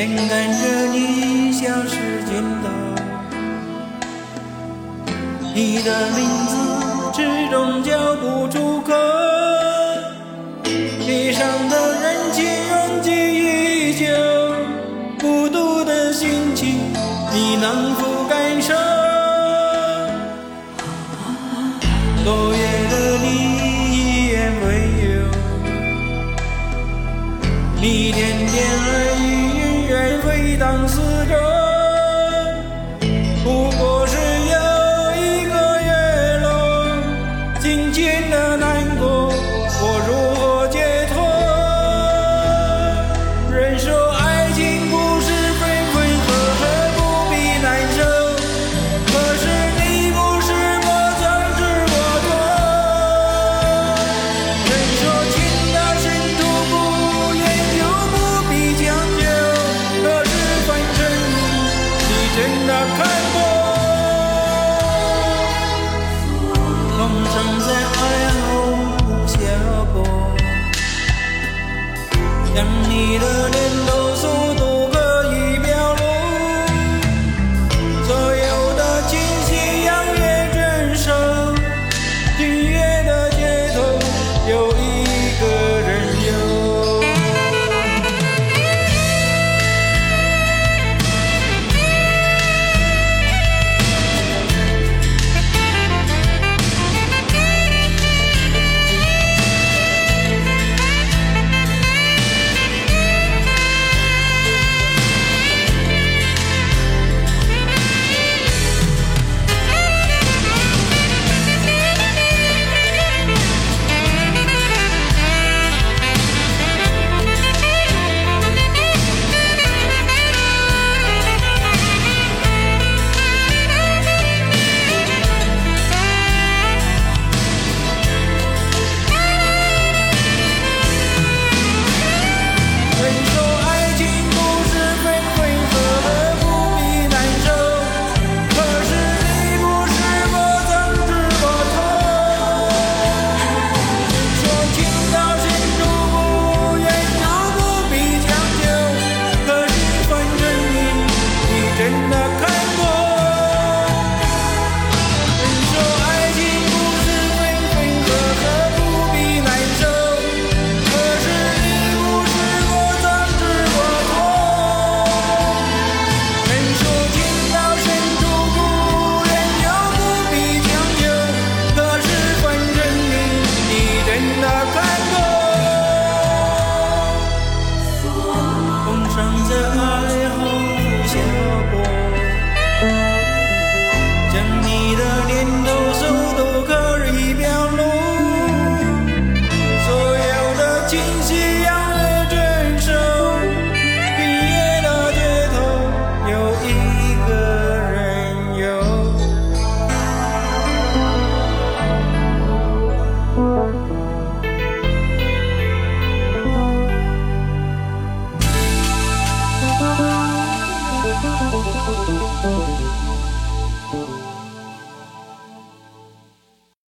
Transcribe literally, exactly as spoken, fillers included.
眼看着你消失尽头，你的名字始终叫不出口，地上的人情痕迹依旧，孤独的心情你能否感受？落叶的你一言未有，你点点而已，云远飞荡四周，不过是有一个月落，轻轻的难过，我如何解脱？人说爱情不是分分合合，不必难受，可是你不是我曾知我痛。人说情到深处不言就不必将就，可是反正你真的看过，风声在爱后下播，将你的脸都